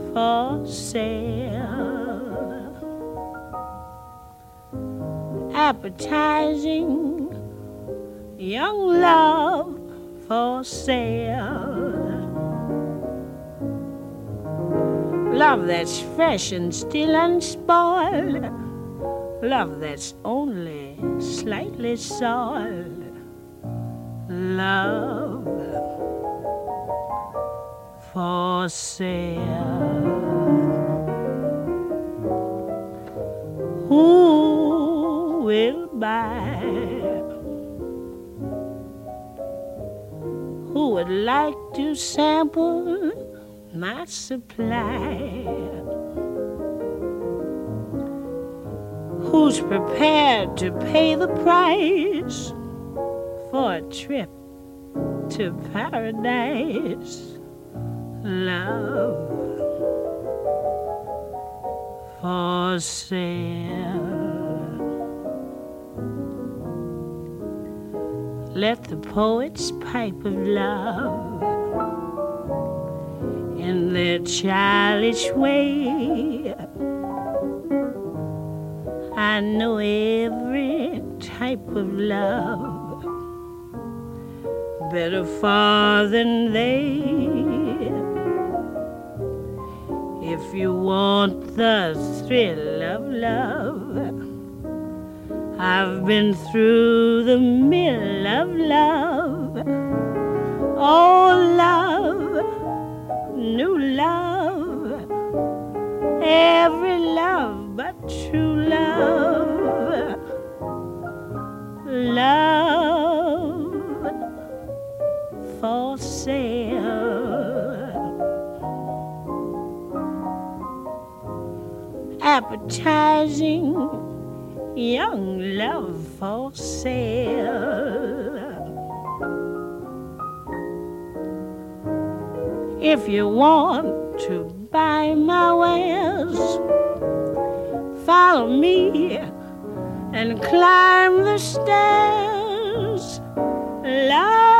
for sale. Appetizing young love for sale. Love that's fresh and still unspoiled. Love that's only slightly soiled. Love for sale. Who will buy? Who would like to sample my supply? Who's prepared to pay the price for a trip to paradise? Love for sale. Let the poets pipe of love in their childish way. I know every type of love better far than they. If you want the thrill of love, I've been through the mill of love. Oh, love, new love, every love but true love. Love for sale. Appetizing young love for sale. If you want to buy my wares, follow me and climb the stairs. Love